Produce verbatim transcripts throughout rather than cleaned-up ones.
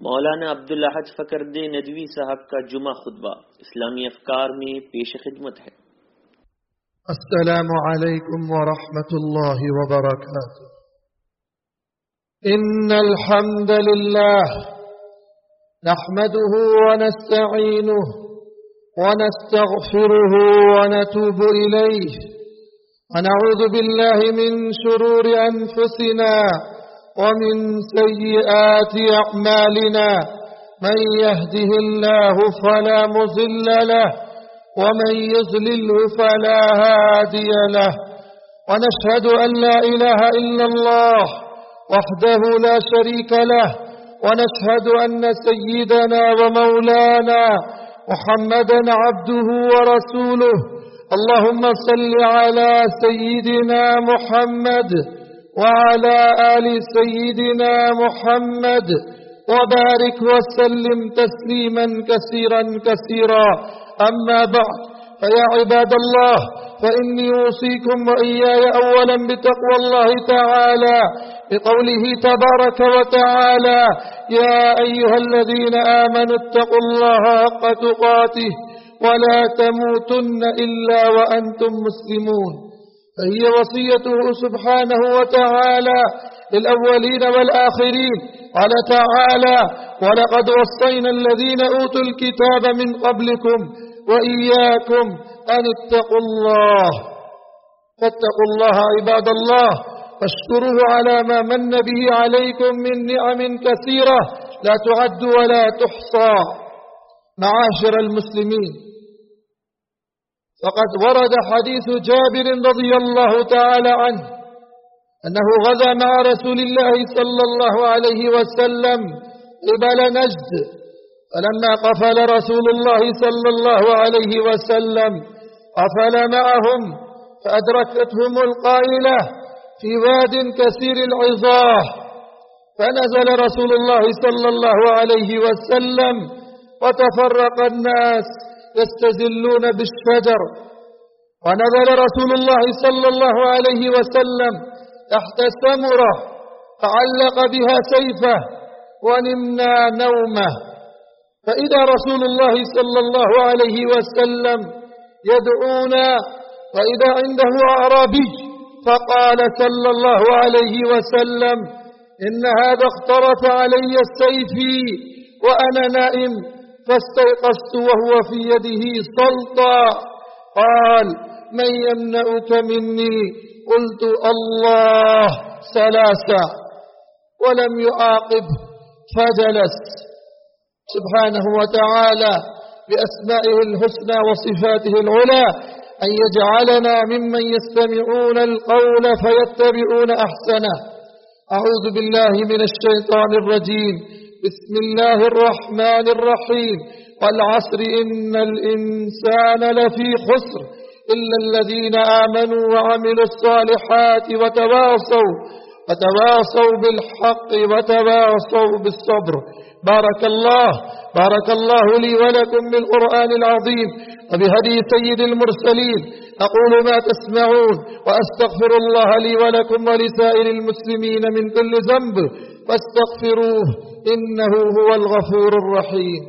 मौलाना अब्दुल अहद फकरुद्दीन नदवी साहब का जुमा खुतबा इस्लामी अफकार में पेश खिदमत है। अस्सलामु अलैकुम व रहमतुल्लाहि व बरकातुहू। इन्नल हम्दलिल्लाह नहमदुहु व नस्तईनुहु व नस्तगफिरुहु व नतूबु इलैहि व नऊज़ु बिल्लाहि मिन शुरूरि अनफुसिना ومن سيئات أعمالنا من يهده الله فلا مضل له ومن يضلله فلا هادي له ونشهد أن لا إله إلا الله وحده لا شريك له ونشهد أن سيدنا ومولانا محمدا عبده ورسوله اللهم صل على سيدنا محمد وعلى آل سيدنا محمد وبارك وسلم تسليما كثيرا كثيرا. أما بعد، فيا عباد الله، فإني أوصيكم وإياي أولا بتقوى الله تعالى بقوله تبارك وتعالى: يا أيها الذين آمنوا اتقوا الله حق تقاته ولا تموتن إلا وأنتم مسلمون. فهي وصيته سبحانه وتعالى للأولين والآخرين. قال تعالى: ولقد وصينا الذين أوتوا الكتاب من قبلكم وإياكم أن اتقوا الله. فاتقوا الله عباد الله واشكروه على ما من به عليكم من نعم كثيرة لا تعد ولا تحصى. معاشر المسلمين، فقد ورد حديث جابر رضي الله تعالى عنه أنه غزا مع رسول الله صلى الله عليه وسلم قبل نجد، فلما قفل رسول الله صلى الله عليه وسلم قفل معهم فأدركتهم القائلة في واد كثير العظاه، فنزل رسول الله صلى الله عليه وسلم وتفرق الناس يستزلون بالشجر، ونزل رسول الله صلى الله عليه وسلم تحت سمرة فعلق بها سيفه ونمنا نومه، فإذا رسول الله صلى الله عليه وسلم يدعونا وإذا عنده أعرابي، فقال صلى الله عليه وسلم: إن هذا اخترت علي سيفي وأنا نائم، فاستيقظت وهو في يده سلطة. قال: من يمنعك مني؟ قلت: الله ثلاثة، ولم يعاقب فجلس. سبحانه وتعالى بأسمائه الحسنى وصفاته العلى أن يجعلنا ممن يستمعون القول فيتبعون أحسنه. أعوذ بالله من الشيطان الرجيم. بسم الله الرحمن الرحيم. والعصر إن الإنسان لفي خسر إلا الذين آمنوا وعملوا الصالحات وتواصوا وتواصوا بالحق وتواصوا بالصبر. بارك الله بارك الله لي ولكم بالقرآن العظيم وبهدي سيد المرسلين. أقول ما تسمعون وأستغفر الله لي ولكم ولسائر المسلمين من كل ذنب فاستغفروه إنه هو الغفور الرحيم.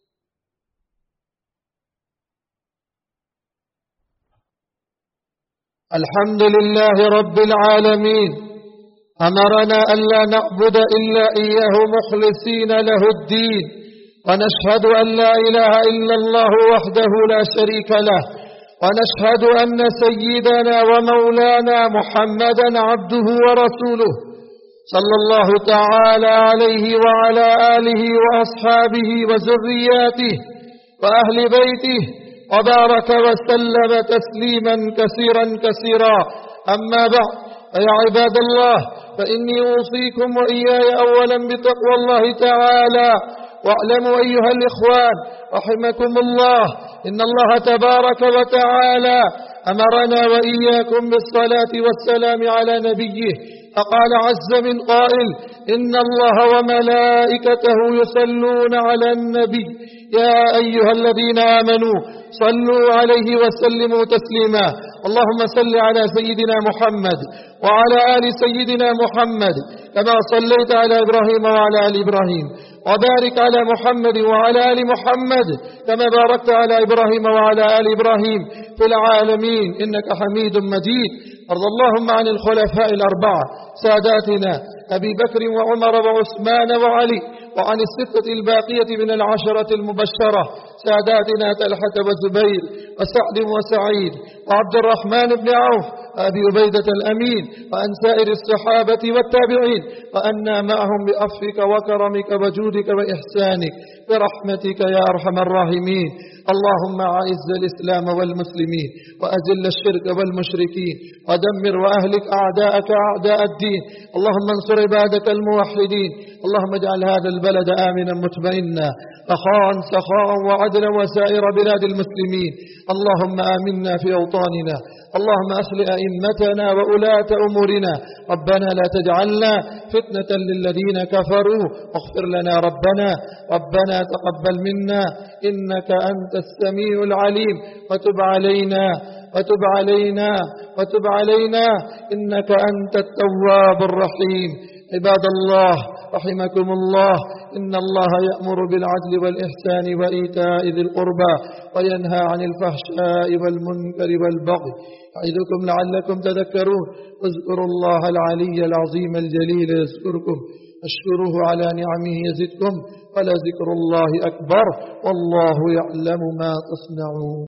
الحمد لله رب العالمين، أمرنا أن لا نعبد إلا إياه مخلصين له الدين، ونشهد أن لا إله إلا الله وحده لا شريك له، ونشهد أن سيدنا ومولانا محمدا عبده ورسوله صلى الله تعالى عليه وعلى آله وأصحابه وذرياته وأهل بيته وبارك وسلم تسليما كثيرا كثيرا. أما بعد، فيا عباد الله، فإني أوصيكم وإياي أولا بتقوى الله تعالى. واعلموا أيها الإخوان رحمكم الله إن الله تبارك وتعالى أمرنا وإياكم بالصلاة والسلام على نبيه، فقال عز من قائل: إن الله وملائكته يصلون على النبي يا أيها الذين آمنوا صلوا عليه وسلموا تسليما. اللهم صل على سيدنا محمد وعلى آل سيدنا محمد كما صليت على إبراهيم وعلى آل إبراهيم وبارك على محمد وعلى آل محمد كما باركت على إبراهيم وعلى آل إبراهيم في العالمين إنك حميد مجيد. ارض اللهم عن الخلفاء الأربعة ساداتنا أبي بكر وعمر وعثمان وعلي، وعن الستة الباقية من العشرة المبشرة ساداتنا طلحة وزبير وسعد وسعيد وعبد الرحمن بن عوف وأبي عبيدة الأمين، وعن سائر الصحابة والتابعين، وأنا معهم بأفك وكرمك وجودك وإحسانك برحمتك يا أرحم الراحمين. اللهم أعز الإسلام والمسلمين وأذل الشرك والمشركين ودمر وأهلك أعداءك أعداء الدين. اللهم انصر عبادك الموحدين. اللهم اجعل هذا البلد آمنا مطمئنا رخاء سخاء وعدلا وسائر بلاد المسلمين. اللهم آمنا في أوطاننا. اللهم أصلح أئمتنا وولاة أمورنا. ربنا لا تجعلنا فتنة للذين كفروا واغفر لنا ربنا. ربنا تقبل منا إنك أنت السميع العليم، وتب علينا وتب علينا وتب علينا إنك أنت التواب الرحيم. عباد الله رحمكم الله، إن الله يأمر بالعدل والإحسان وإيتاء ذي القربى وينهى عن الفحشاء والمنكر والبغي يعظكم لعلكم تذكرون. اذكروا الله العلي العظيم الجليل يذكركم، اشكروه على نعمه يزدكم، ولذكر الله أكبر والله يعلم ما تصنعون.